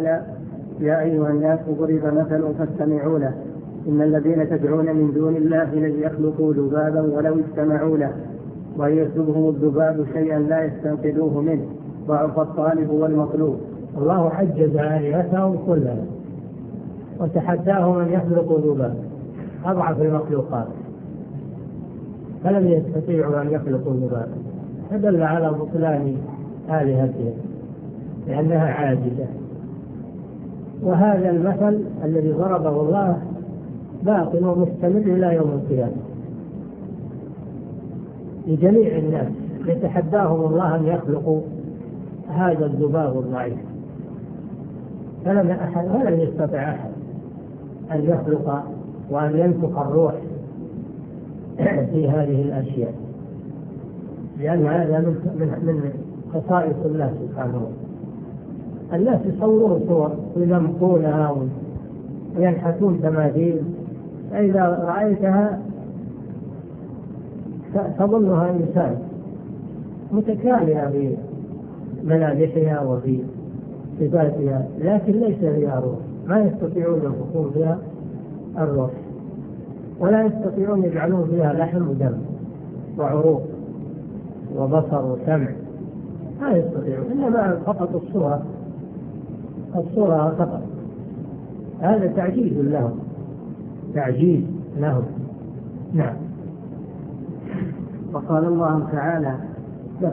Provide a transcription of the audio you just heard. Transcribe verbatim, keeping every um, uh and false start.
تعالى: يا أيها الناس ضرب مثل فاستمعوا له إن الذين تدعون من دون الله لن يخلقوا ذبابا ولو اجتمعوا له وإن يسلبهم الذباب شيئا لا يستنقذوه منه ضعف الطالب والمطلوب. الله عجز آلهتهم كلها وتحداهم أن يخلقوا ذبابا أضعف المخلوقات فلم يستطيعوا أن يخلقوا ذبابا، فدل على بطلان آلهتهم لأنها عاجزة. وهذا المثل الذي ضربه الله باق ومستمر إلى يوم القيامة لجميع الناس، يتحداهم الله أن يخلقوا هذا الذباب الضعيف، فلم أحد ولم يستطع أحد أن يخلق وأن ينفخ الروح في هذه الأشياء، لأن هذا من من خصائص الله سبحانه. الناس يصورون صور ويلمقونها وينحتون تماثيل، فإذا رأيتها تظنها إنسان متكاملة في ملامحها وفي صفاتها، لكن ليس فيها روح، ما يستطيعون ينفخون فيها الروح ولا يستطيعون يجعلون فيها لحم ودم وعروق وبصر وسمع، ما يستطيعون، إنما فقط الصورة الصورة فقط. هذا تعجيز لهم، تعجيز لهم. نعم. وقال الله تعالى: